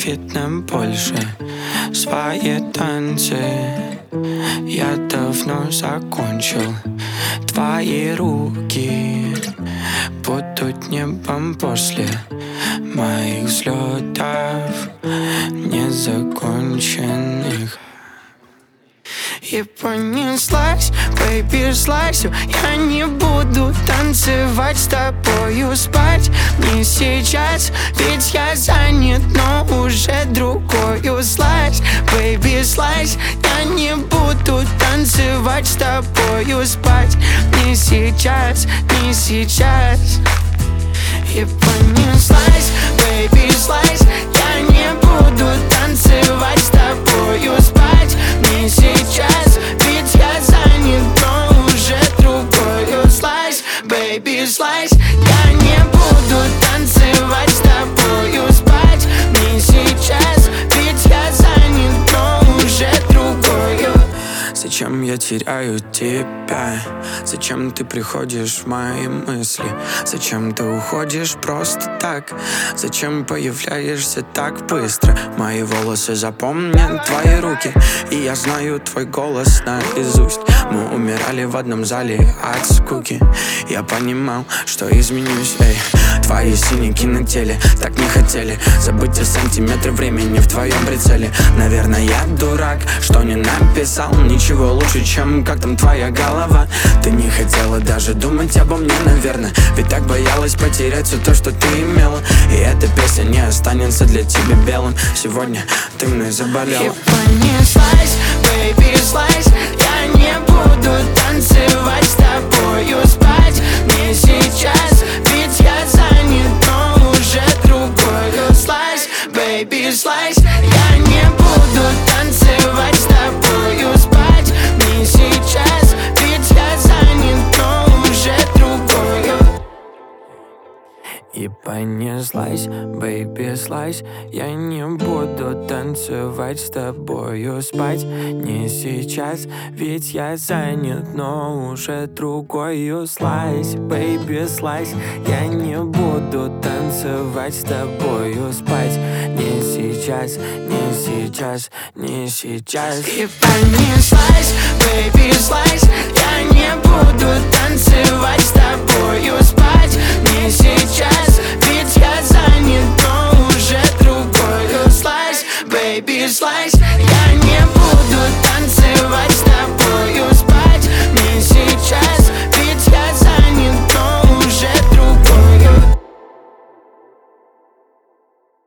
видно больше свои танцы. Я давно закончил. Твои руки будут небом после моих взлетов незаконченных. И понеслась, baby, слазь. Я не буду танцевать с тобою, спать не сейчас, ведь я занят, но уже другою. Слазь, baby, слазь. Я не буду танцевать с тобою, спать не сейчас, не сейчас. И понеслась, baby, слазь. Я не буду танцевать с тобою, спать не сейчас, ведь я занят, но уже другою. Слазь, baby, слазь. Я не буду танцевать с тобою, спать не сейчас, ведь я занят, но уже другою. Зачем я теряю тебя? Зачем ты приходишь в мои мысли? Зачем ты уходишь просто так? Зачем появляешься так быстро? Мои волосы запомнят твои руки, и я знаю твой голос наизусть. Мы умирали в одном зале от скуки. Я понимал, что изменюсь, эй. Твои синяки на теле так не хотели забыть о сантиметре времени в твоем прицеле. Наверное, я дурак, что не написал ничего лучше, чем как там твоя голова. Ты не хотела даже думать обо мне, наверное, ведь так боялась потерять все то, что ты имела. И эта песня не останется для тебя белым. Сегодня ты мной заболела. И понеслась, baby, слазь. Я не буду танцевать с тобою, спать не сейчас, ведь я занят, но уже другою. Слазь, baby, слазь. Я не буду танцевать с тобою, спать не сейчас, ведь я занят, но уже другою. И понеслась, baby, слазь. Я не буду танцевать с тобою, спать не сейчас, ведь я занят, но уже другою. Слазь, baby, слазь. Я не буду танцевать с тобою, спать не сейчас, не сейчас, не сейчас. И понеслась, baby, слазь. Я не буду танцевать с тобою, спать не сейчас, ведь я занят, но уже другою. Слазь, baby, слазь.